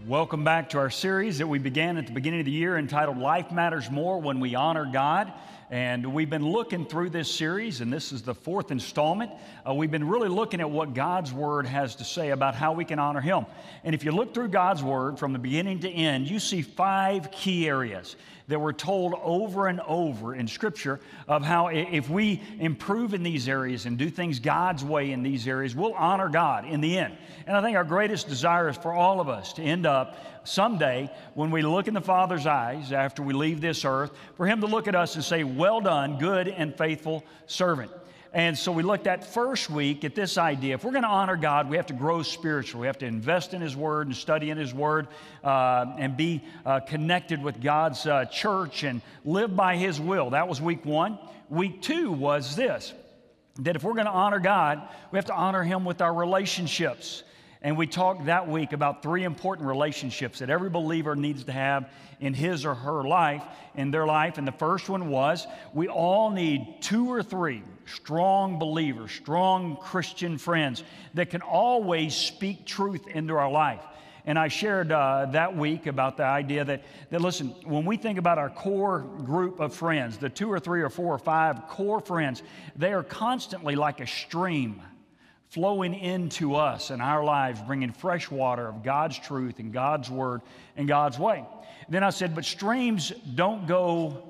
Welcome back to our series that we began at the beginning of the year entitled Life Matters More When We Honor God. And we've been looking through this series, and this is the fourth installment. We've been really looking at what God's Word has to say about how we can honor Him. And if you look through God's Word from the beginning to end, you see 5 key areas that we're told over and over in Scripture of how if we improve in these areas and do things God's way in these areas, we'll honor God in the end. And I think our greatest desire is for all of us to end up someday when we look in the Father's eyes after we leave this earth, for Him to look at us and say, "Well done, good and faithful servant." And so we looked at first week at this idea. If we're going to honor God, we have to grow spiritually. We have to invest in His Word and study in His Word and be connected with God's church and live by His will. That was week 1. Week 2 was this, that if we're going to honor God, we have to honor Him with our relationships. And we talked that week about 3 important relationships that every believer needs to have in his or her life, in their life. And the first one was we all need 2 or 3 strong believers, strong Christian friends that can always speak truth into our life. And I shared that week about the idea that listen, when we think about our core group of friends, the 2 or 3 or 4 or 5 core friends, they are constantly like a stream flowing into us and our lives, bringing fresh water of God's truth and God's Word and God's way. Then I said, but streams don't go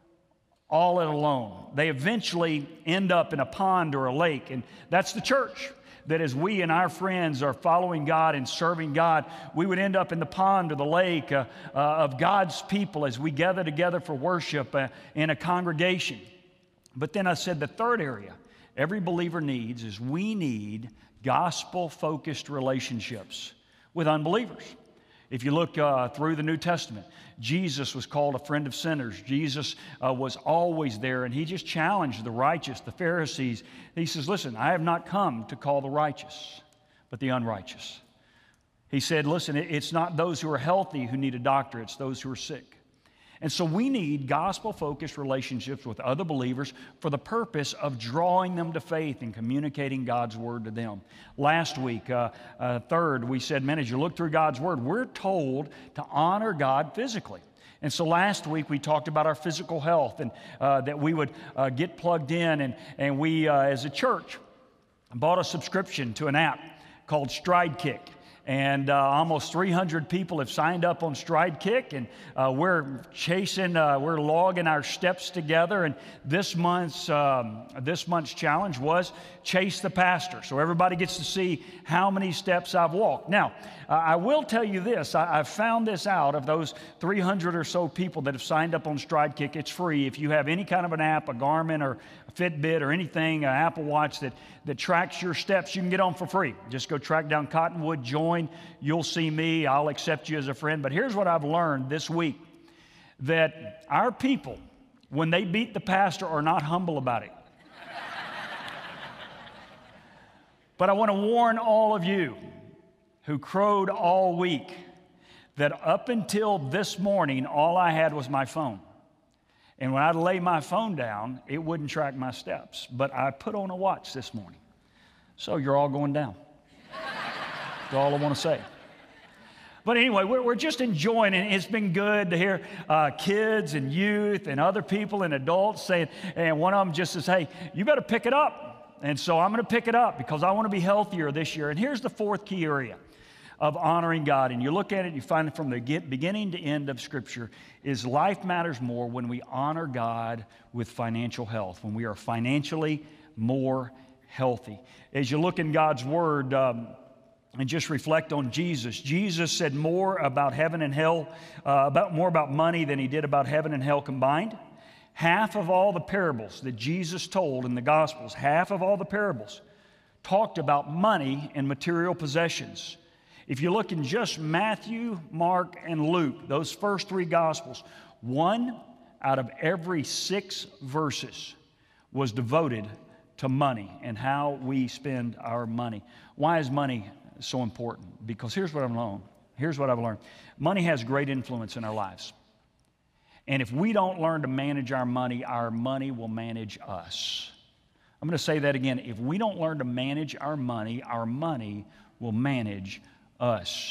all it alone. They eventually end up in a pond or a lake, and that's the church. That as we and our friends are following God and serving God, we would end up in the pond or the lake of God's people as we gather together for worship in a congregation. But then I said the third area every believer needs is we need gospel-focused relationships with unbelievers. If you look through the New Testament, Jesus was called a friend of sinners. Jesus was always there, and He just challenged the righteous, the Pharisees. He says, listen, I have not come to call the righteous, but the unrighteous. He said, listen, it's not those who are healthy who need a doctor, it's those who are sick. And so we need gospel-focused relationships with other believers for the purpose of drawing them to faith and communicating God's Word to them. Last week, third, we said, man, as you look through God's Word, we're told to honor God physically. And so last week we talked about our physical health and that we would get plugged in. And we, as a church, bought a subscription to an app called StrideKick. And almost 300 people have signed up on StrideKick, and we're logging our steps together. And this month's challenge was Chase the Pastor. So everybody gets to see how many steps I've walked. Now, I will tell you this. I've found this out of those 300 or so people that have signed up on StrideKick. It's free. If you have any kind of an app, a Garmin or a Fitbit or anything, an Apple Watch that tracks your steps, you can get on for free. Just go track down Cottonwood, join. You'll see me. I'll accept you as a friend. But here's what I've learned this week, that our people, when they beat the pastor, are not humble about it. But I want to warn all of you who crowed all week that up until this morning, all I had was my phone. And when I'd lay my phone down, it wouldn't track my steps. But I put on a watch this morning. So you're all going down. That's all I want to say. But anyway, we're just enjoying it. It's been good to hear kids and youth and other people and adults saying, and one of them just says, hey, you got to pick it up. And so I'm going to pick it up because I want to be healthier this year. And here's the 4th key area of honoring God. And you look at it, you find it from the beginning to end of Scripture, is life matters more when we honor God with financial health, when we are financially more healthy. As you look in God's Word and just reflect on Jesus, Jesus said more about heaven and hell, more about money than He did about heaven and hell combined. Half of all the parables that Jesus told in the Gospels, half of all the parables talked about money and material possessions. If you look in just Matthew, Mark, and Luke, those first 3 Gospels, 1 out of every 6 verses was devoted to money and how we spend our money. Why is money so important? Because here's what I've learned. Money has great influence in our lives. And if we don't learn to manage our money will manage us. I'm going to say that again. If we don't learn to manage our money will manage us.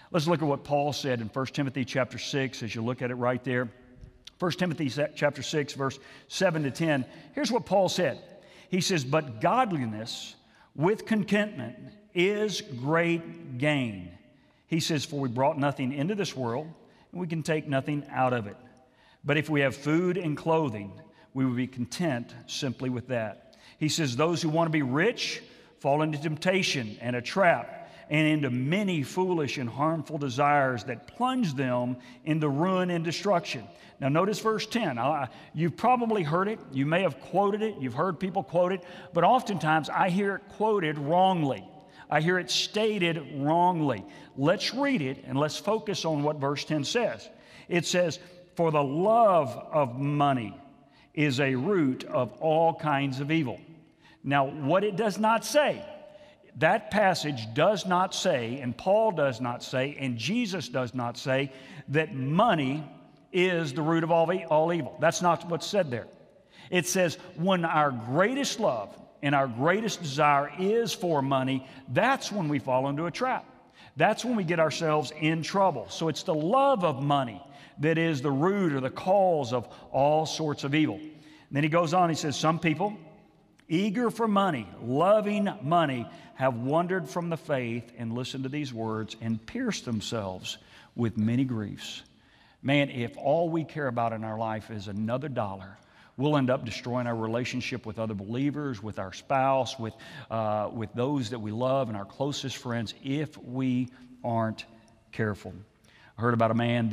Let's look at what Paul said in 1 Timothy chapter 6 as you look at it right there. 1 Timothy chapter 6, verse 7 to 10. Here's what Paul said. He says, "But godliness with contentment is great gain." He says, "For we brought nothing into this world, and we can take nothing out of it. But if we have food and clothing, we will be content simply with that." He says, "Those who want to be rich fall into temptation and a trap, and into many foolish and harmful desires that plunge them into ruin and destruction." Now notice verse 10. You've probably heard it. You may have quoted it. You've heard people quote it. But oftentimes I hear it quoted wrongly. I hear it stated wrongly. Let's read it and let's focus on what verse 10 says. It says, "For the love of money is a root of all kinds of evil." Now what it does not say, that passage does not say, and Paul does not say, and Jesus does not say, that money is the root of all evil. That's not what's said there. It says when our greatest love and our greatest desire is for money, that's when we fall into a trap. That's when we get ourselves in trouble. So it's the love of money that is the root or the cause of all sorts of evil. And then he goes on, he says, "Some people, eager for money, loving money, have wandered from the faith," and listen to these words, "and pierced themselves with many griefs." Man, if all we care about in our life is another dollar, we'll end up destroying our relationship with other believers, with our spouse, with those that we love and our closest friends if we aren't careful. I heard about a man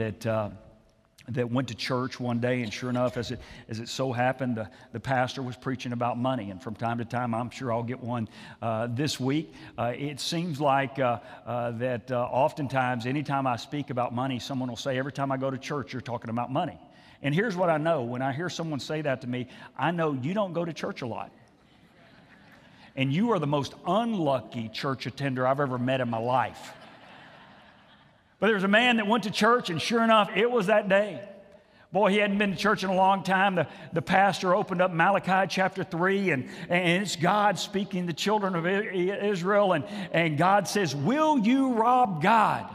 that went to church one day, and sure enough, as it so happened, the pastor was preaching about money. And from time to time, I'm sure I'll get one this week. It seems like that oftentimes, anytime I speak about money, someone will say, "Every time I go to church, you're talking about money." And here's what I know. When I hear someone say that to me, I know you don't go to church a lot. And you are the most unlucky church attender I've ever met in my life. But there was a man that went to church, and sure enough, it was that day. Boy, he hadn't been to church in a long time. The pastor opened up Malachi chapter 3, and it's God speaking to the children of Israel, and God says, "Will you rob God?"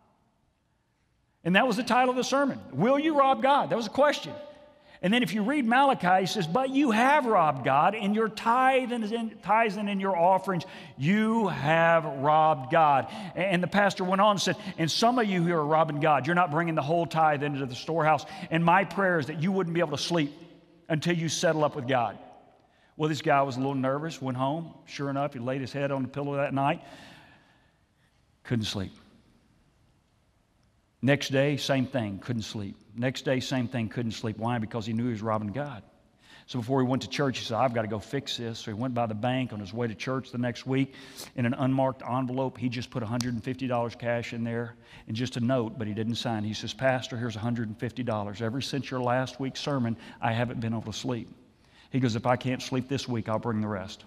And that was the title of the sermon. Will you rob God? That was a question. And then if you read Malachi, he says, "But you have robbed God in your tithes and in your offerings. You have robbed God." And the pastor went on and said, "And some of you who are robbing God, you're not bringing the whole tithe into the storehouse. And my prayer is that you wouldn't be able to sleep until you settle up with God." Well, this guy was a little nervous, went home. Sure enough, he laid his head on the pillow that night. Couldn't sleep. Next day, same thing, couldn't sleep. Next day, same thing, couldn't sleep. Why? Because he knew he was robbing God. So before he went to church, he said, "I've got to go fix this." So he went by the bank on his way to church the next week. In an unmarked envelope, he just put $150 cash in there and just a note, but he didn't sign. He says, "Pastor, here's $150. Ever since your last week's sermon, I haven't been able to sleep." He goes, "If I can't sleep this week, I'll bring the rest."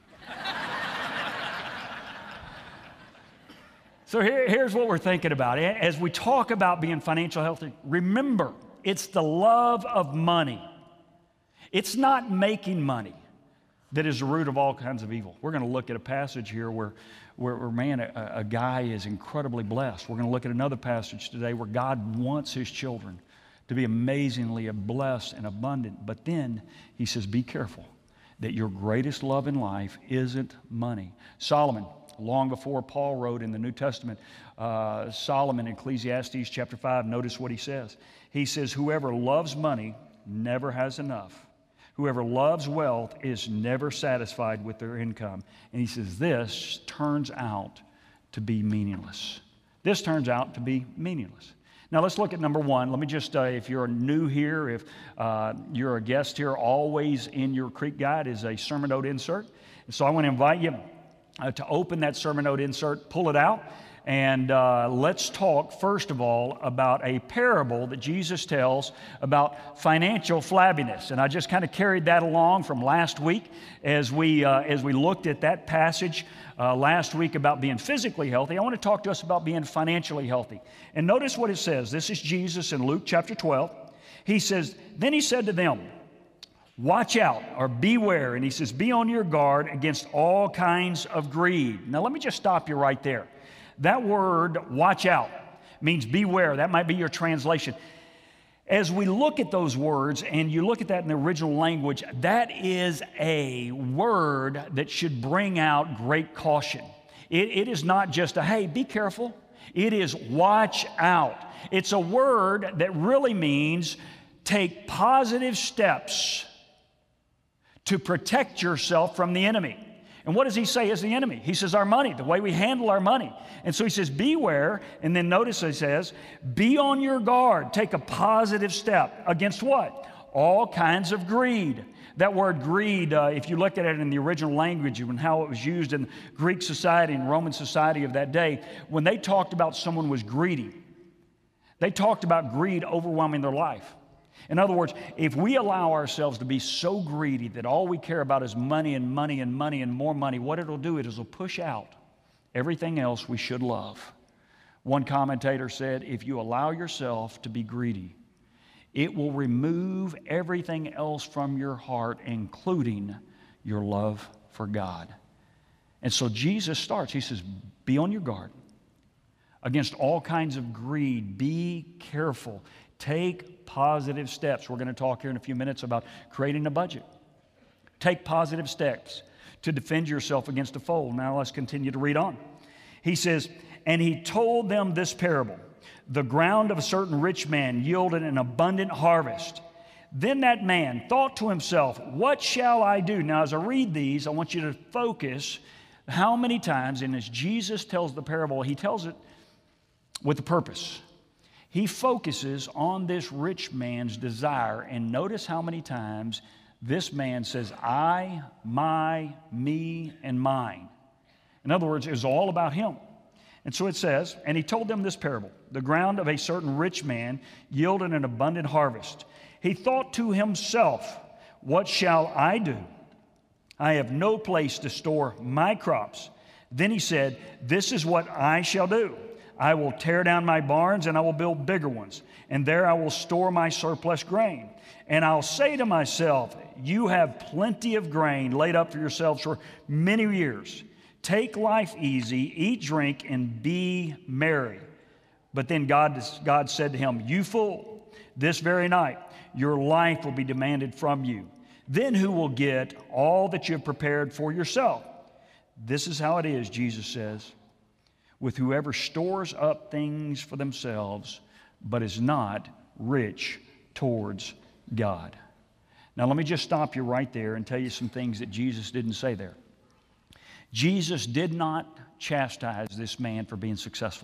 So here's what we're thinking about. As we talk about being financially healthy, remember, it's the love of money. It's not making money that is the root of all kinds of evil. We're going to look at a passage here where man, a guy is incredibly blessed. We're going to look at another passage today where God wants his children to be amazingly blessed and abundant. But then he says, be careful that your greatest love in life isn't money. Solomon, long before Paul wrote in the New Testament, Solomon in Ecclesiastes chapter 5, notice what he says. He says, "Whoever loves money never has enough. Whoever loves wealth is never satisfied with their income." And he says, this turns out to be meaningless. This turns out to be meaningless. Now let's look at number one. Let me just, if you're new here, if you're a guest here, always in your Creek Guide is a sermon note insert. And so I want to invite you to open that sermon note insert, pull it out, and let's talk first of all about a parable that Jesus tells about financial flabbiness. And I just kind of carried that along from last week as we looked at that passage last week about being physically healthy. I want to talk to us about being financially healthy. And notice what it says. This is Jesus in Luke chapter 12. He says, "Then he said to them, 'Watch out,' or beware," and he says, "be on your guard against all kinds of greed." Now let me just stop you right there. That word, watch out, means beware. That might be your translation. As we look at those words, and you look at that in the original language, that is a word that should bring out great caution. It is not just a, hey, be careful. It is watch out. It's a word that really means take positive steps to protect yourself from the enemy. And what does he say is the enemy? He says our money, the way we handle our money. And so he says, beware. And then notice he says, be on your guard. Take a positive step against what? All kinds of greed. That word greed, if you look at it in the original language and how it was used in Greek society and Roman society of that day, when they talked about someone was greedy, they talked about greed overwhelming their life. In other words, if we allow ourselves to be so greedy that all we care about is money and money and money and more money, what it'll do is it'll push out everything else we should love. One commentator said, if you allow yourself to be greedy, it will remove everything else from your heart, including your love for God. And so Jesus starts, he says, be on your guard against all kinds of greed. Be careful. Take positive steps. We're going to talk here in a few minutes about creating a budget. Take positive steps to defend yourself against a foe. Now let's continue to read on. He says, and he told them this parable. The ground of a certain rich man yielded an abundant harvest. Then that man thought to himself, what shall I do? Now as I read these, I want you to focus how many times, and as Jesus tells the parable, he tells it with a purpose. He focuses on this rich man's desire, and notice how many times this man says, I, my, me, and mine. In other words, it was all about him. And so it says, and he told them this parable. The ground of a certain rich man yielded an abundant harvest. He thought to himself, what shall I do? I have no place to store my crops. Then he said, this is what I shall do. I will tear down my barns and I will build bigger ones. And there I will store my surplus grain. And I'll say to myself, you have plenty of grain laid up for yourselves for many years. Take life easy, eat, drink, and be merry. But then God said to him, you fool, this very night your life will be demanded from you. Then who will get all that you have prepared for yourself? This is how it is, Jesus says, with whoever stores up things for themselves, but is not rich towards God. Now let me just stop you right there and tell you some things that Jesus didn't say there. Jesus did not chastise this man for being successful.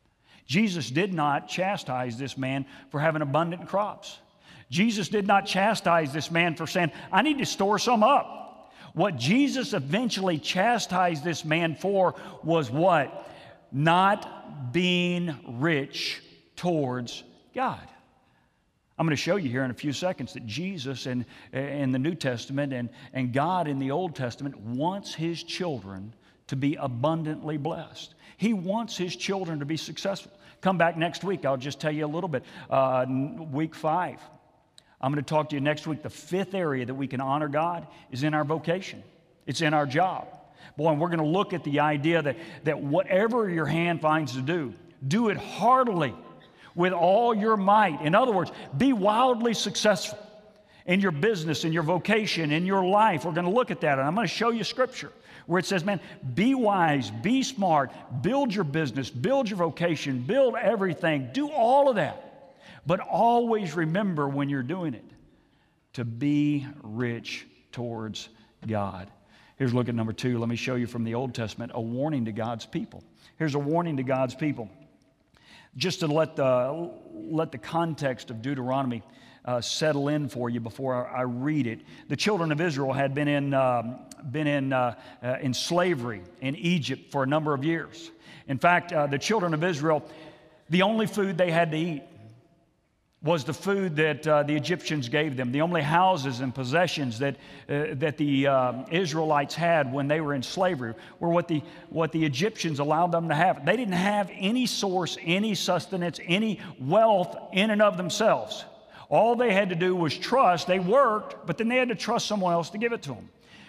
Jesus did not chastise this man for having abundant crops. Jesus did not chastise this man for saying, I need to store some up. What Jesus eventually chastised this man for was what? Not being rich towards God. I'm going to show you here in a few seconds that Jesus in the New Testament and God in the Old Testament wants His children to be abundantly blessed. He wants His children to be successful. Come back next week. I'll just tell you a little bit. Week 5. I'm going to talk to you next week. The 5th area that we can honor God is in our vocation. It's in our job. Boy, and we're going to look at the idea that whatever your hand finds to do it heartily with all your might. In other words, be wildly successful in your business, in your vocation, in your life. We're going to look at that, and I'm going to show you Scripture where it says, man, be wise, be smart, build your business, build your vocation, build everything, do all of that. But always remember when you're doing it to be rich towards God. Here's look at number 2. Let me show you from the Old Testament a warning to God's people. Here's a warning to God's people. Just to let the context of Deuteronomy settle in for you before I read it. The children of Israel had been in slavery in Egypt for a number of years. In fact, the children of Israel, the only food they had to eat was the food that the Egyptians gave them. The only houses and possessions that the Israelites had when they were in slavery were what the Egyptians allowed them to have. They didn't have any source, any sustenance, any wealth in and of themselves. All they had to do was trust. They worked, but then they had to trust someone else to give it to them.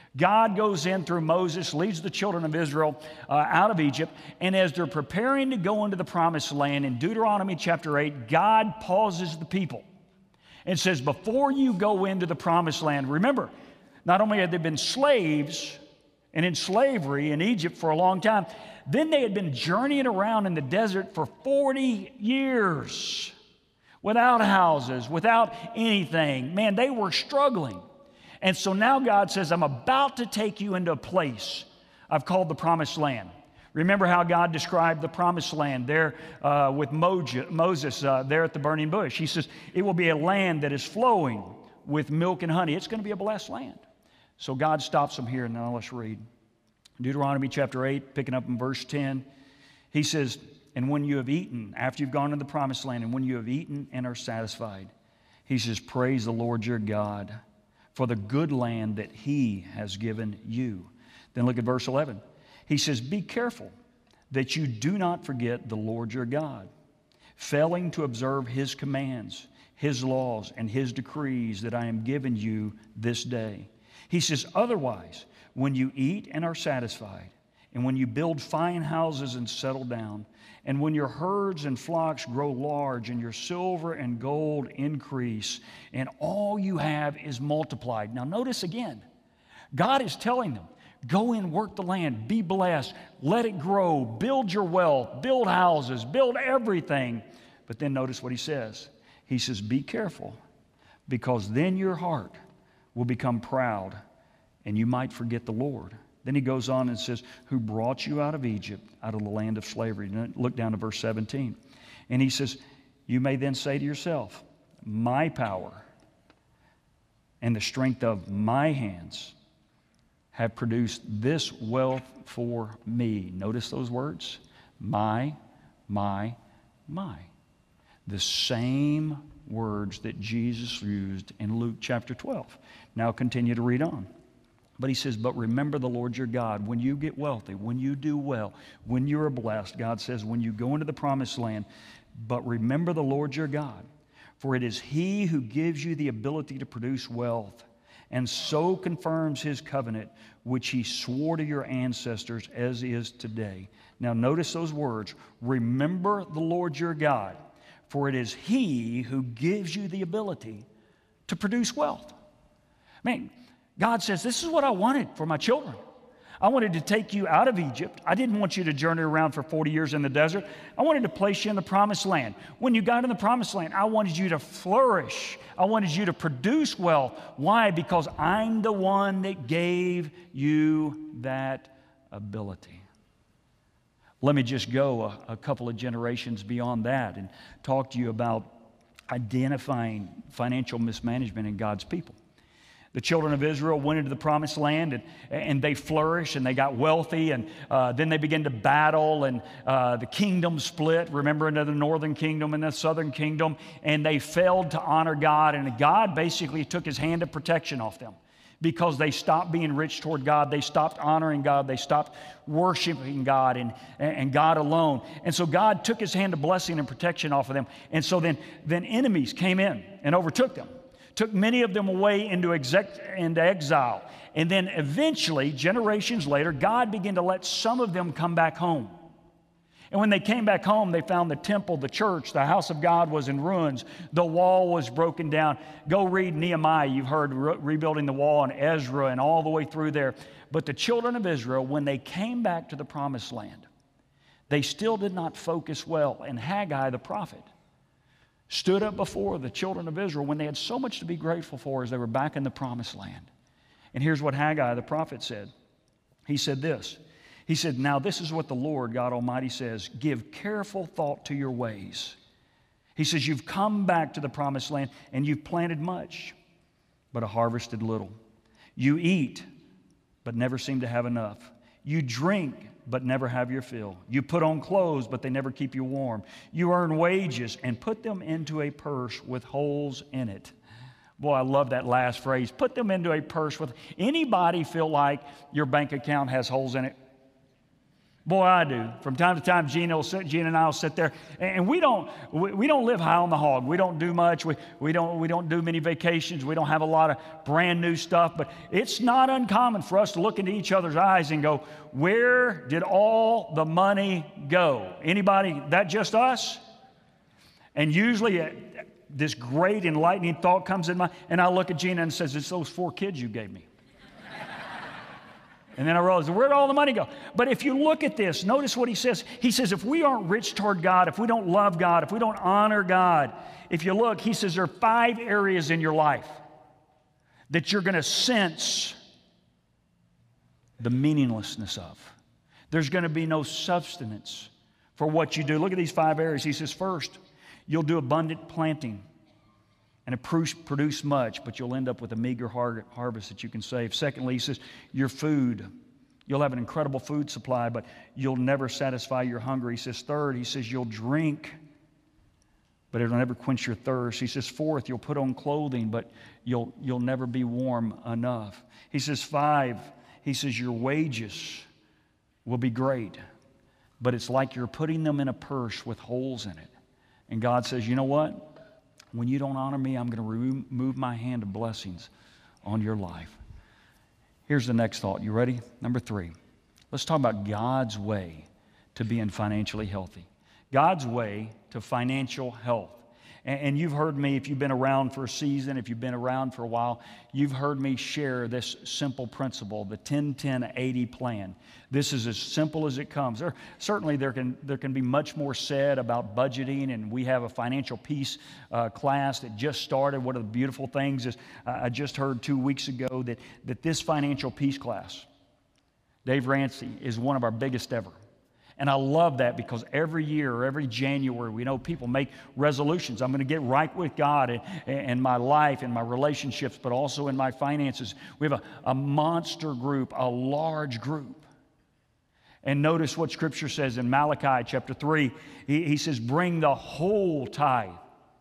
God goes in through Moses, leads the children of Israel out of Egypt, and as they're preparing to go into the promised land, in Deuteronomy chapter 8, God pauses the people and says, before you go into the promised land, remember, not only had they been slaves and in slavery in Egypt for a long time, then they had been journeying around in the desert for 40 years without houses, without anything. Man, they were struggling. And so now God says, I'm about to take you into a place I've called the promised land. Remember how God described the promised land there with Moses there at the burning bush. He says, it will be a land that is flowing with milk and honey. It's going to be a blessed land. So God stops him here, and now let's read. Deuteronomy chapter 8, picking up in verse 10. He says, and when you have eaten, after you've gone to the promised land, and when you have eaten and are satisfied, he says, praise the Lord your God for the good land that he has given you. Then look at verse 11. He says, be careful that you do not forget the Lord your God, failing to observe his commands, his laws, and his decrees that I am giving you this day. He says, otherwise, when you eat and are satisfied, and when you build fine houses and settle down, and when your herds and flocks grow large, and your silver and gold increase, and all you have is multiplied. Now notice again, God is telling them, go in, work the land, be blessed, let it grow, build your wealth, build houses, build everything. But then notice what he says. He says, be careful, because then your heart will become proud, and you might forget the Lord. Then he goes on and says, who brought you out of Egypt, out of the land of slavery. Look down to verse 17. And he says, you may then say to yourself, my power and the strength of my hands have produced this wealth for me. Notice those words, my. The same words that Jesus used in Luke chapter 12. Now continue to read on. But he says, but remember the Lord your God. When you get wealthy, when you do well, when you are blessed, God says, when you go into the promised land, but remember the Lord your God, for it is he who gives you the ability to produce wealth, and so confirms his covenant, which he swore to your ancestors as is today. Now notice those words, remember the Lord your God, for it is he who gives you the ability to produce wealth. Man, God says, this is what I wanted for my children. I wanted to take you out of Egypt. I didn't want you to journey around for 40 years in the desert. I wanted to place you in the promised land. When you got in the promised land, I wanted you to flourish. I wanted you to produce wealth. Why? Because I'm the one that gave you that ability. Let me just go a couple of generations beyond that and talk to you about identifying financial mismanagement in God's people. The children of Israel went into the promised land, and they flourished, and they got wealthy, and then they began to battle, and the kingdom split, remember, into the northern kingdom and the southern kingdom, and they failed to honor God, and God basically took his hand of protection off them because they stopped being rich toward God. They stopped honoring God. They stopped worshiping God and God alone. And so God took his hand of blessing and protection off of them, and so then enemies came in and overtook them. Took many of them away into exile. And then eventually, generations later, God began to let some of them come back home. And when they came back home, they found the temple, the church, the house of God was in ruins. The wall was broken down. Go read Nehemiah. You've heard rebuilding the wall, and Ezra and all the way through there. But the children of Israel, when they came back to the promised land, they still did not focus well. And Haggai the prophet stood up before the children of Israel when they had so much to be grateful for as they were back in the promised land. And here's what Haggai the prophet said. He said this. He said, now this is what the Lord God Almighty says, give careful thought to your ways. He says, you've come back to the promised land and you've planted much, but harvested little. You eat, but never seem to have enough. You drink, but never have your fill. You put on clothes, but they never keep you warm. You earn wages and put them into a purse with holes in it. Boy, I love that last phrase. Put them into a purse with... Anybody feel like your bank account has holes in it? Boy, I do. From time to time, Gina and I will sit there, and we don't live high on the hog. We don't do much. We don't do many vacations. We don't have a lot of brand new stuff. But it's not uncommon for us to look into each other's eyes and go, "Where did all the money go?" Anybody? That just us? And usually, this great enlightening thought comes in and I look at Gina and says, "It's those 4 kids you gave me." And then I realized, where did all the money go? But if you look at this, notice what he says. He says, if we aren't rich toward God, if we don't love God, if we don't honor God, if you look, he says there are 5 areas in your life that you're going to sense the meaninglessness of. There's going to be no substance for what you do. Look at these 5 areas. He says, first, you'll do abundant planting and produce much, but you'll end up with a meager harvest that you can save. Secondly, he says, your food. You'll have an incredible food supply, but you'll never satisfy your hunger. He says, third, he says, you'll drink, but it'll never quench your thirst. He says, fourth, you'll put on clothing, but you'll never be warm enough. He says, 5, he says, your wages will be great, but it's like you're putting them in a purse with holes in it. And God says, you know what? When you don't honor me, I'm going to remove my hand of blessings on your life. Here's the next thought. You ready? Number 3. Let's talk about God's way to being financially healthy. God's way to financial health. And you've heard me, if you've been around for a season, if you've been around for a while, you've heard me share this simple principle, the 10-10-80 plan. This is as simple as it comes. Certainly there can be much more said about budgeting, and we have a financial peace class that just started. One of the beautiful things is I just heard 2 weeks ago that this financial peace class, Dave Ramsey, is one of our biggest ever. And I love that because every year or every January, we know people make resolutions. I'm going to get right with God in my life, in my relationships, but also in my finances. We have a monster group, a large group. And notice what Scripture says in Malachi chapter 3. He says, bring the whole tithe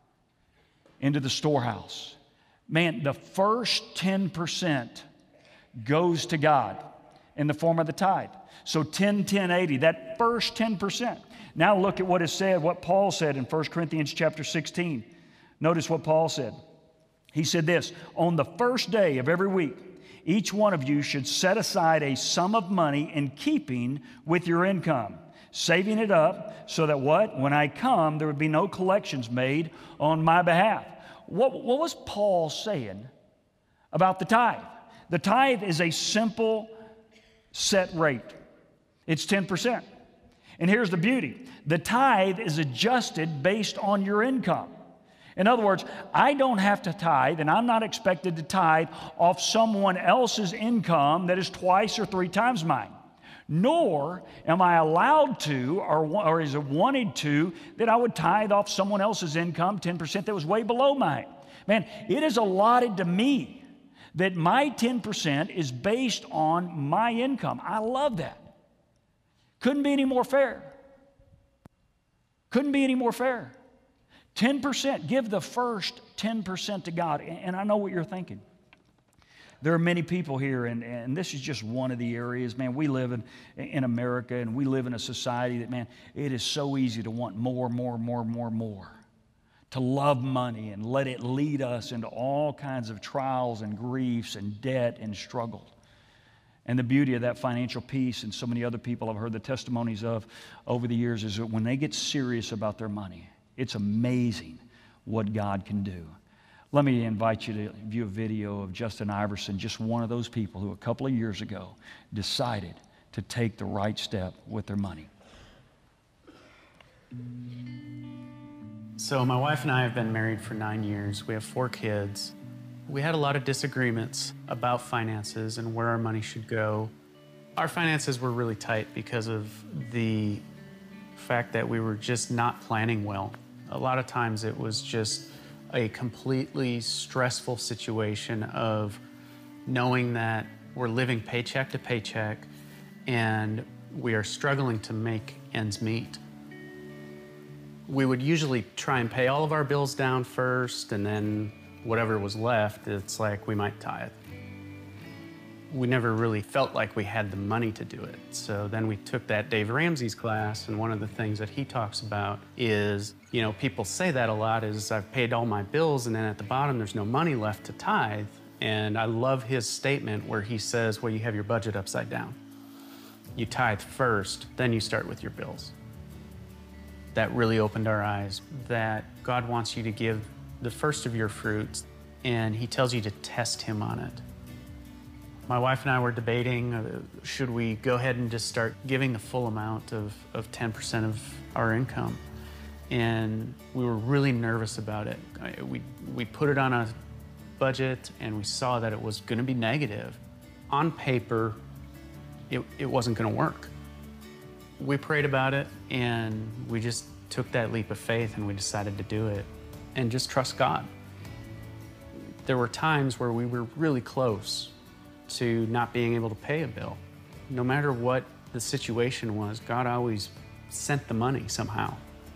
into the storehouse. Man, the first 10% goes to God in the form of the tithe. So 10-10-80, that first 10%. Now look at what is said, what Paul said in 1 Corinthians chapter 16. Notice what Paul said. He said this, on the first day of every week, each one of you should set aside a sum of money in keeping with your income, saving it up so that what? When I come, there would be no collections made on my behalf. What was Paul saying about the tithe? The tithe is a simple set rate. It's 10%. And here's the beauty. The tithe is adjusted based on your income. In other words, I don't have to tithe, and I'm not expected to tithe off someone else's income that is twice or 3 times mine. Nor am I allowed to, or is it wanted to, that I would tithe off someone else's income, 10% that was way below mine. Man, it is allotted to me that my 10% is based on my income. I love that. Couldn't be any more fair. Couldn't be any more fair. 10%, give the first 10% to God. And I know what you're thinking. There are many people here, and this is just one of the areas. Man, we live in America, and we live in a society that, man, it is so easy to want more. To love money and let it lead us into all kinds of trials and griefs and debt and struggle. And the beauty of that financial peace, and so many other people I've heard the testimonies of over the years, is that when they get serious about their money, it's amazing what God can do. Let me invite you to view a video of Justin Iverson, just one of those people who a couple of years ago decided to take the right step with their money. So my wife and I have been married for 9 years. We have 4 kids. We had a lot of disagreements about finances and where our money should go. Our finances were really tight because of the fact that we were just not planning well. A lot of times it was just a completely stressful situation of knowing that we're living paycheck to paycheck and we are struggling to make ends meet. We would usually try and pay all of our bills down first, and then whatever was left, it's like we might tithe. We never really felt like we had the money to do it. So then we took that Dave Ramsey's class, and one of the things that he talks about is, people say that a lot is I've paid all my bills and then at the bottom there's no money left to tithe. And I love his statement where he says, well, you have your budget upside down. You tithe first, then you start with your bills. That really opened our eyes that God wants you to give the first of your fruits, and he tells you to test him on it. My wife and I were debating, should we go ahead and just start giving the full amount of 10% of our income? And we were really nervous about it. We put it on a budget and we saw that it was gonna be negative. On paper, it wasn't gonna work. We prayed about it and we just took that leap of faith and we decided to do it and just trust God. There were times where we were really close to not being able to pay a bill. No matter what the situation was, God always sent the money somehow.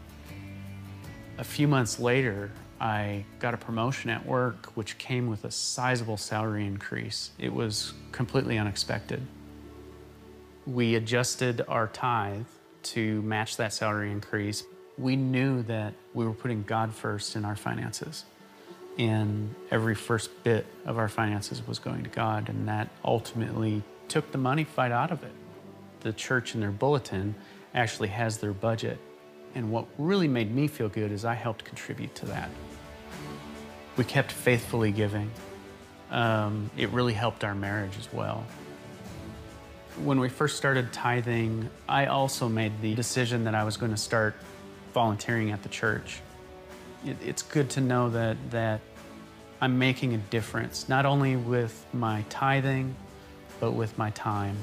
A few months later, I got a promotion at work, which came with a sizable salary increase. It was completely unexpected. We adjusted our tithe to match that salary increase. We knew that we were putting God first in our finances. And every first bit of our finances was going to God, and that ultimately took the money fight out of it. The church in their bulletin actually has their budget, and what really made me feel good is I helped contribute to that. We kept faithfully giving. It really helped our marriage as well. When we first started tithing, I also made the decision that I was going to start volunteering at the church. It's good to know that I'm making a difference, not only with my tithing, but with my time.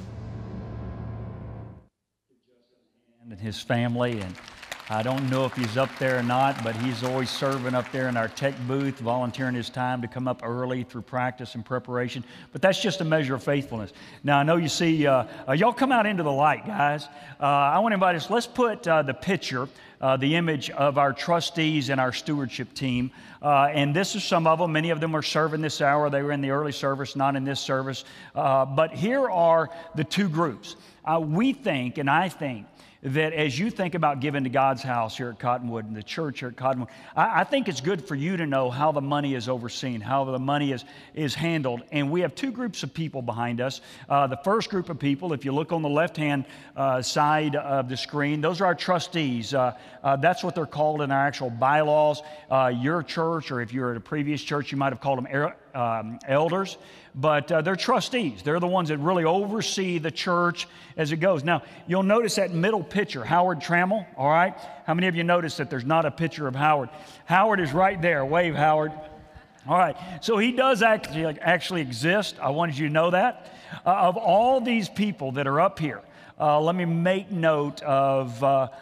And his family, and I don't know if he's up there or not, but he's always serving up there in our tech booth, volunteering his time to come up early through practice and preparation. But that's just a measure of faithfulness. Now, I know you see, y'all come out into the light, guys. I want to invite us, let's put the picture, the image of our trustees and our stewardship team. And this is some of them. Many of them are serving this hour. They were in the early service, not in this service. But here are the two groups. We think, and I think, that as you think about giving to God's house here at Cottonwood and the church here at Cottonwood, I think it's good for you to know how the money is overseen, how the money is handled. And we have two groups of people behind us. The first group of people, if you look on the left-hand side of the screen, those are our trustees. That's what they're called in our actual bylaws. Your church, or if you're at a previous church, you might have called them elders. But they're trustees. They're the ones that really oversee the church as it goes. Now, you'll notice that middle picture, Howard Trammell, all right? How many of you noticed that there's not a picture of Howard? Howard is right there. Wave, Howard. All right, so he does actually exist. I wanted you to know that. Of all these people that are up here, let me make note of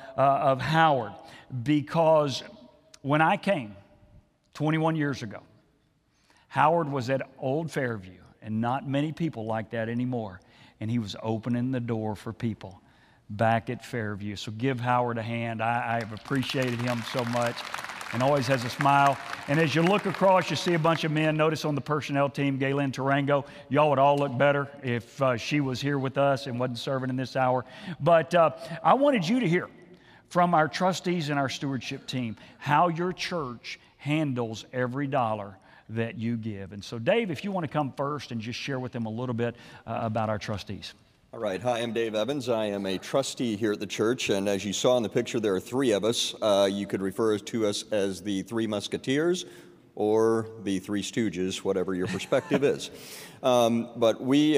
Howard, because when I came 21 years ago, Howard was at Old Fairview, and not many people like that anymore. And he was opening the door for people back at Fairview. So give Howard a hand. I have appreciated him so much, and always has a smile. And as you look across, you see a bunch of men. Notice on the personnel team, Galen Tarango. Y'all would all look better if she was here with us and wasn't serving in this hour. But I wanted you to hear from our trustees and our stewardship team how your church handles every dollar that you give. And so, Dave, if you want to come first and just share with them a little bit about our trustees. All right. Hi, I'm Dave Evans. I am a trustee here at the church, and as you saw in the picture, there are three of us. You could refer to us as the Three Musketeers or the Three Stooges, whatever your perspective is. But we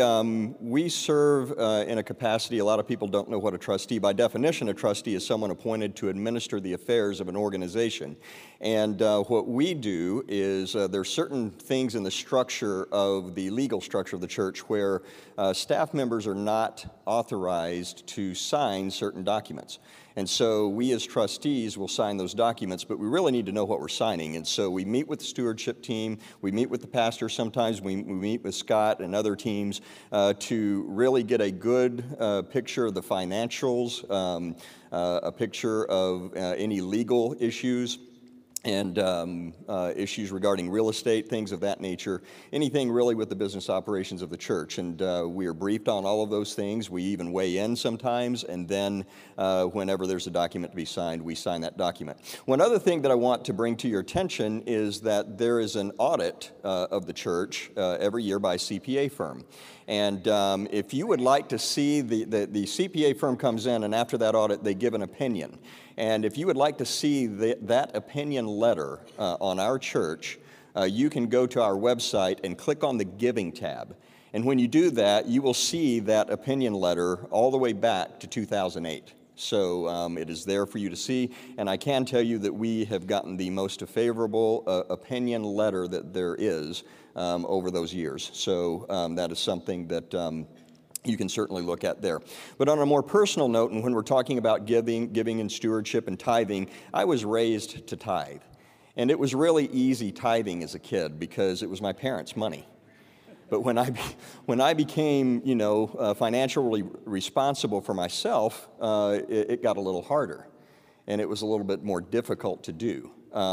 serve in a capacity. A lot of people don't know what a trustee. By definition, a trustee is someone appointed to administer the affairs of an organization. And what we do is there's certain things in the structure of the legal structure of the church where staff members are not authorized to sign certain documents. And so we as trustees will sign those documents, but we really need to know what we're signing. And so we meet with the stewardship team, we meet with the pastor sometimes, we meet with Scott and other teams to really get a good picture of the financials, a picture of any legal issues. and issues regarding real estate, things of that nature, anything really with the business operations of the church. And we are briefed on all of those things. We even weigh in sometimes, and then whenever there's a document to be signed, we sign that document. One other thing that I want to bring to your attention is that there is an audit of the church every year by a CPA firm. And if you would like to see, the CPA firm comes in, and after that audit, they give an opinion. And if you would like to see that opinion letter on our church, you can go to our website and click on the Giving tab. And when you do that, you will see that opinion letter all the way back to 2008. So it is there for you to see, and I can tell you that we have gotten the most favorable opinion letter that there is over those years. So that is something that you can certainly look at there. But on a more personal note, and when we're talking about giving and stewardship and tithing, I was raised to tithe. And it was really easy tithing as a kid because it was my parents' money. But when I became, financially responsible for myself, it got a little harder, and it was a little bit more difficult to do.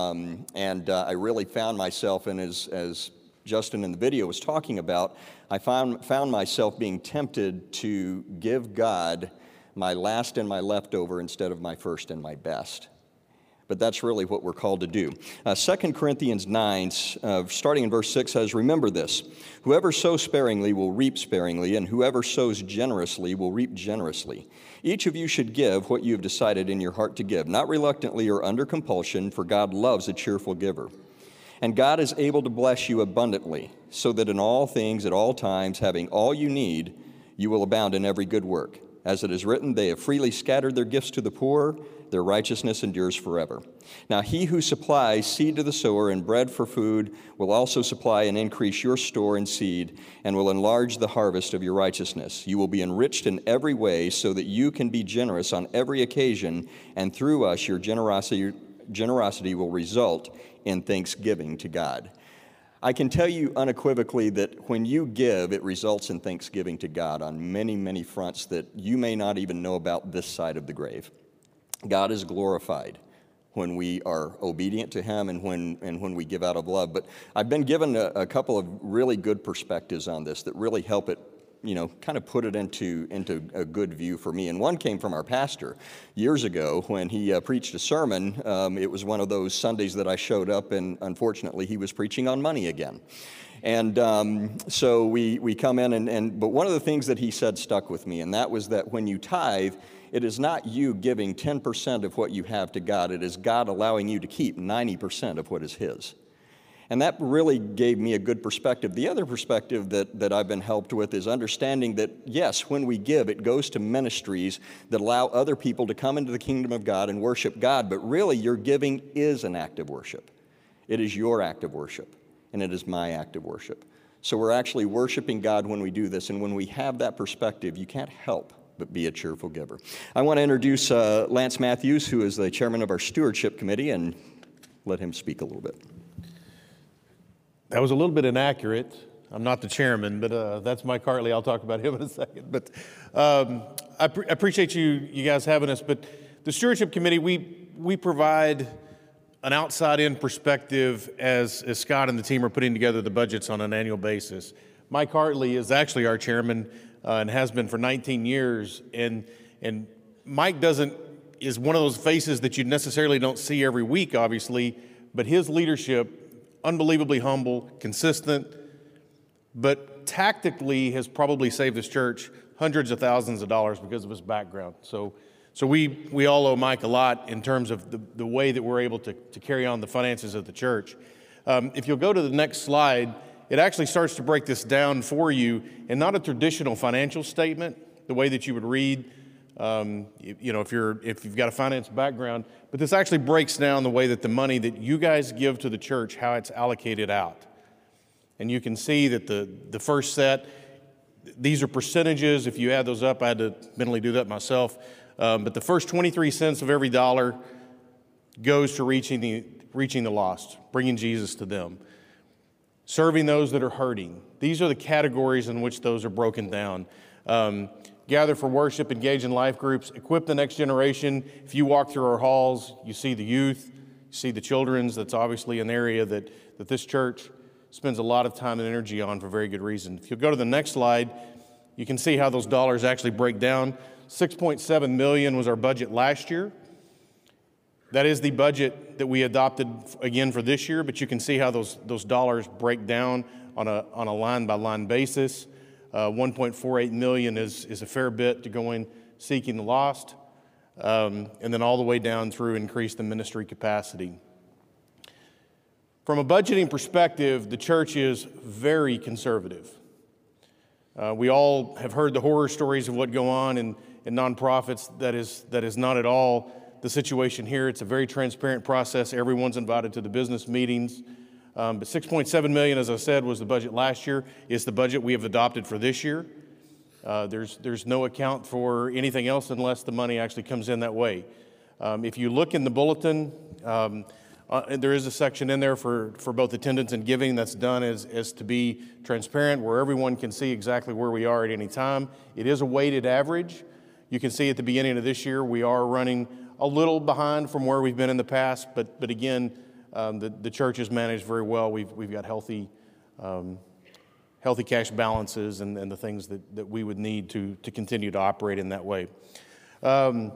I really found myself, and as Justin in the video was talking about, I found myself being tempted to give God my last and my leftover instead of my first and my best. But that's really what we're called to do. 2 Corinthians 9, starting in verse 6, says, "Remember this, whoever sows sparingly will reap sparingly, and whoever sows generously will reap generously. Each of you should give what you have decided in your heart to give, not reluctantly or under compulsion, for God loves a cheerful giver. And God is able to bless you abundantly, so that in all things, at all times, having all you need, you will abound in every good work. As it is written, they have freely scattered their gifts to the poor, their righteousness endures forever. Now he who supplies seed to the sower and bread for food will also supply and increase your store in seed, and will enlarge the harvest of your righteousness. You will be enriched in every way, so that you can be generous on every occasion, and through us your generosity will result in thanksgiving to God." I can tell you unequivocally that when you give, it results in thanksgiving to God on many, many fronts that you may not even know about this side of the grave. God is glorified when we are obedient to Him and when we give out of love. But I've been given a couple of really good perspectives on this that really help it, kind of put it into a good view for me. And one came from our pastor years ago when he preached a sermon. It was one of those Sundays that I showed up, and unfortunately he was preaching on money again. And so we come in, but one of the things that he said stuck with me, and that was that when you tithe, it is not you giving 10% of what you have to God. It is God allowing you to keep 90% of what is His. And that really gave me a good perspective. The other perspective that I've been helped with is understanding that, yes, when we give, it goes to ministries that allow other people to come into the kingdom of God and worship God, but really your giving is an act of worship. It is your act of worship, and it is my act of worship. So we're actually worshiping God when we do this, and when we have that perspective, you can't help but be a cheerful giver. I want to introduce Lance Matthews, who is the chairman of our stewardship committee, and let him speak a little bit. That was a little bit inaccurate. I'm not the chairman, but that's Mike Hartley. I'll talk about him in a second. But I appreciate you guys having us. But the stewardship committee, we provide an outside-in perspective as Scott and the team are putting together the budgets on an annual basis. Mike Hartley is actually our chairman and has been for 19 years. And Mike is one of those faces that you necessarily don't see every week, obviously, but his leadership, unbelievably humble, consistent, but tactically has probably saved this church hundreds of thousands of dollars because of his background. So we all owe Mike a lot in terms of the way that we're able to carry on the finances of the church. If you'll go to the next slide, it actually starts to break this down for you, and not a traditional financial statement, the way that you would read, if you've got a finance background, but this actually breaks down the way that the money that you guys give to the church, how it's allocated out. And you can see that the first set, these are percentages. If you add those up, I had to mentally do that myself. But the first 23 cents of every dollar goes to reaching the lost, bringing Jesus to them. Serving those that are hurting. These are the categories in which those are broken down. Gather for worship, engage in life groups, equip the next generation. If you walk through our halls, you see the youth, see the children's. That's obviously an area that this church spends a lot of time and energy on for very good reason. If you'll go to the next slide, you can see how those dollars actually break down. $6.7 million was our budget last year. That is the budget that we adopted again for this year, but you can see how those dollars break down on a line-by-line basis. 1.48 million is a fair bit to going seeking the lost, and then all the way down through increase the ministry capacity. From a budgeting perspective, the church is very conservative. We all have heard the horror stories of what go on in nonprofits. That is not at all the situation here. It's a very transparent process. Everyone's invited to the business meetings. But $6.7 million, as I said, was the budget last year. It's the budget we have adopted for this year. There's no account for anything else unless the money actually comes in that way. If you look in the bulletin, there is a section in there for both attendance and giving that's done as to be transparent, where everyone can see exactly where we are at any time. It is a weighted average. You can see at the beginning of this year, we are running a little behind from where we've been in the past, but again, the church is managed very well. We've got healthy cash balances and the things that we would need to continue to operate in that way. The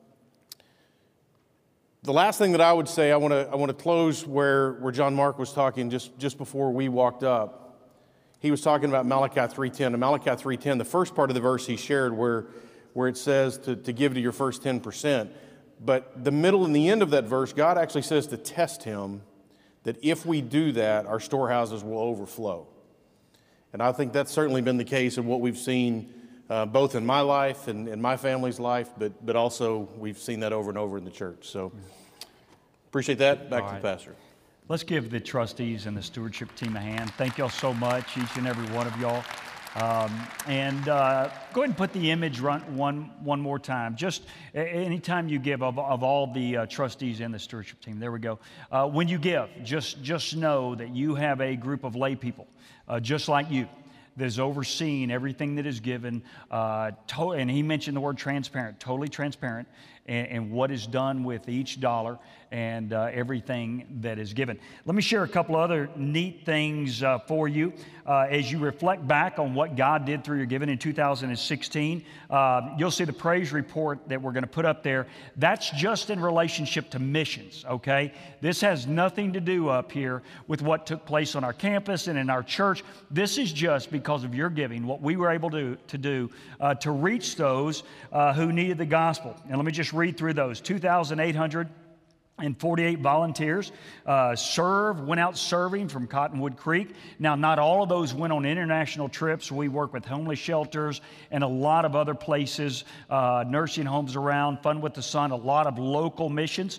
last thing that I would say, I want to close where John Mark was talking just before we walked up. He was talking about Malachi 3:10. In Malachi 3:10, the first part of the verse he shared where it says to give to your first 10%. But the middle and the end of that verse, God actually says to test him, that if we do that, our storehouses will overflow. And I think that's certainly been the case in what we've seen both in my life and in my family's life, but also we've seen that over and over in the church. So appreciate that. Back to the pastor. Let's give the trustees and the stewardship team a hand. Thank y'all so much, each and every one of y'all. And go ahead and put the image one more time. Just anytime you give of all the trustees and the stewardship team. There we go. When you give, just know that you have a group of lay people, just like you, that is overseeing everything that is given. And he mentioned the word transparent, totally transparent, and what is done with each dollar and everything that is given. Let me share a couple other neat things for you as you reflect back on what God did through your giving in 2016. You'll see the praise report that we're going to put up there. That's just in relationship to missions, okay? This has nothing to do up here with what took place on our campus and in our church. This is just because of your giving, what we were able to do to reach those who needed the gospel. And let me just read through those. 2,848 volunteers went out serving from Cottonwood Creek. Now, not all of those went on international trips. We work with homeless shelters and a lot of other places, nursing homes around, Fun with the Sun, a lot of local missions.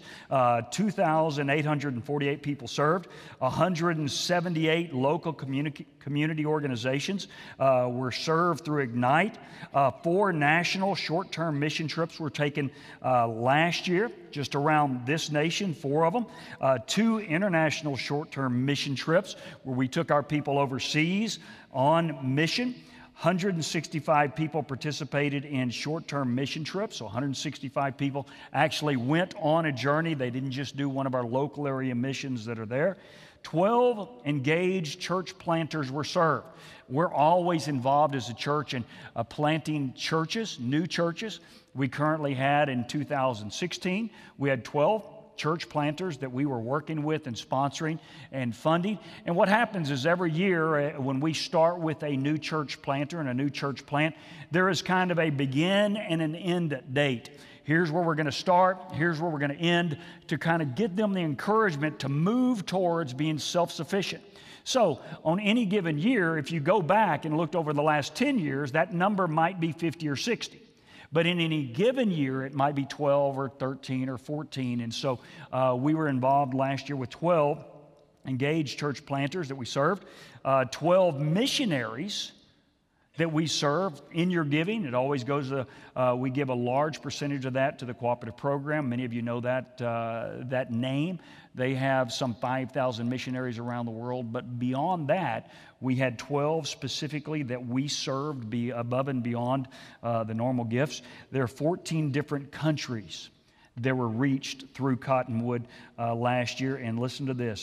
2,848 people served. 178 local community organizations were served through Ignite. 4 national short-term mission trips were taken last year, just around this nation, 4 of them. 2 international short-term mission trips where we took our people overseas on mission. 165 people participated in short-term mission trips. So 165 people actually went on a journey. They didn't just do one of our local area missions that are there. 12 engaged church planters were served. We're always involved as a church in planting churches, new churches. We currently had in 2016, we had 12 church planters that we were working with and sponsoring and funding. And what happens is every year when we start with a new church planter and a new church plant, there is kind of a begin and an end date. Here's where we're going to start, here's where we're going to end, to kind of get them the encouragement to move towards being self-sufficient. So on any given year, if you go back and looked over the last 10 years, that number might be 50 or 60. But in any given year, it might be 12 or 13 or 14. And so we were involved last year with 12 engaged church planters that we served, 12 missionaries that we serve in your giving. It always goes we give a large percentage of that to the cooperative program. Many of you know that name. They have some 5,000 missionaries around the world. But beyond that, we had 12 specifically that we served above and beyond the normal gifts. There are 14 different countries that were reached through Cottonwood last year. And listen to this,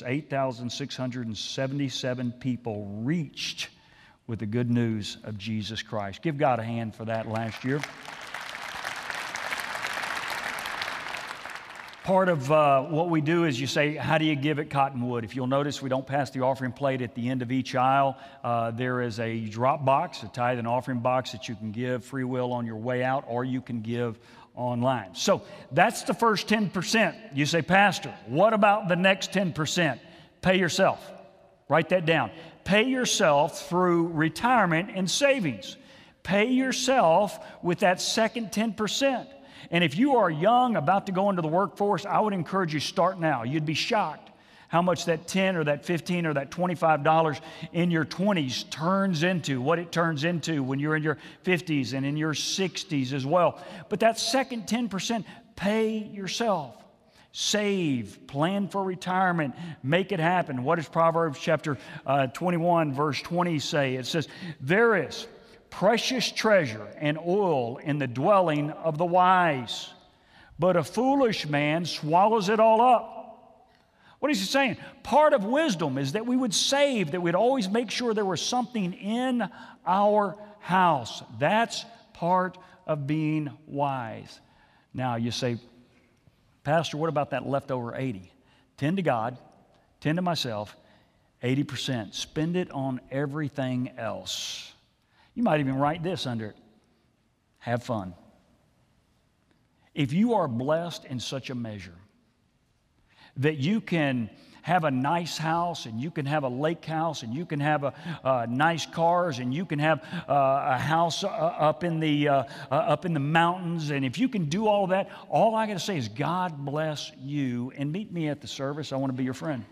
8,677 people reached with the good news of Jesus Christ. Give God a hand for that last year. Part of what we do is you say, how do you give at Cottonwood? If you'll notice, we don't pass the offering plate at the end of each aisle. There is a drop box, a tithe and offering box that you can give free will on your way out, or you can give online. So that's the first 10%. You say, Pastor, what about the next 10%? Pay yourself. Write that down. Pay yourself through retirement and savings. Pay yourself with that second 10%. And if you are young, about to go into the workforce, I would encourage you to start now. You'd be shocked how much that 10 or that 15 or that $25 in your 20s turns into, what it turns into when you're in your 50s and in your 60s as well. But that second 10%, pay yourself. Save, plan for retirement, make it happen. What does Proverbs chapter 21, verse 20 say? It says, there is precious treasure and oil in the dwelling of the wise, but a foolish man swallows it all up. What is he saying? Part of wisdom is that we would save, that we'd always make sure there was something in our house. That's part of being wise. Now you say, Pastor, what about that leftover 80? 10 to God, 10 to myself, 80%. Spend it on everything else. You might even write this under it. Have fun. If you are blessed in such a measure that you can have a nice house and you can have a lake house and you can have nice cars and you can have a house up in the mountains, and if you can do all of that, all I got to say is God bless you, and meet me at the service. I want to be your friend.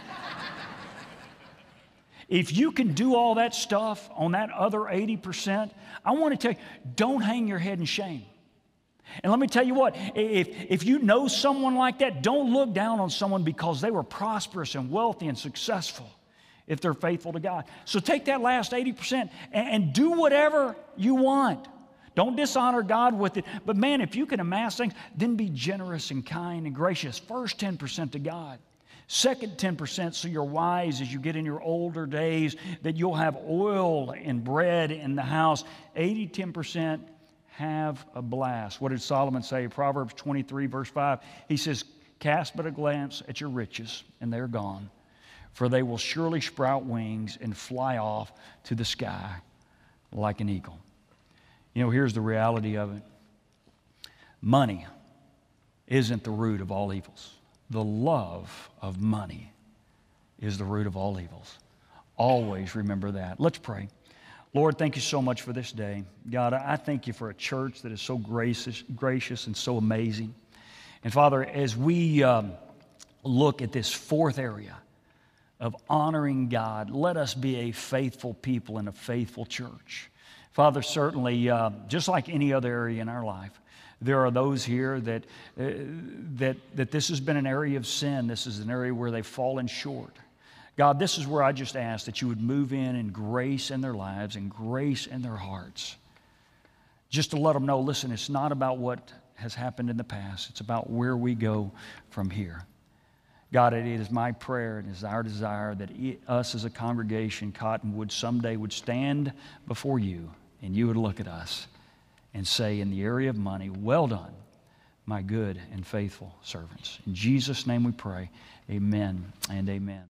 If you can do all that stuff on that other 80%, I want to tell you, don't hang your head in shame. And let me tell you what, if you know someone like that, don't look down on someone because they were prosperous and wealthy and successful if they're faithful to God. So take that last 80% and do whatever you want. Don't dishonor God with it. But man, if you can amass things, then be generous and kind and gracious. First 10% to God. Second 10%, so you're wise as you get in your older days, that you'll have oil and bread in the house. 10%, have a blast. What did Solomon say? Proverbs 23, verse 5. He says, cast but a glance at your riches, and they're gone, for they will surely sprout wings and fly off to the sky like an eagle. You know, here's the reality of it. Money isn't the root of all evils. The love of money is the root of all evils. Always remember that. Let's pray. Lord, thank you so much for this day. God, I thank you for a church that is so gracious and so amazing. And Father, as we look at this fourth area of honoring God, let us be a faithful people and a faithful church. Father, certainly, just like any other area in our life, there are those here that this has been an area of sin. This is an area where they've fallen short. God, this is where I just ask that you would move in and grace in their lives and grace in their hearts. Just to let them know, listen, it's not about what has happened in the past. It's about where we go from here. God, it is my prayer and it is our desire that us as a congregation, Cottonwood, someday would stand before you and you would look at us and say, in the area of money, well done, my good and faithful servants. In Jesus' name we pray, amen and amen.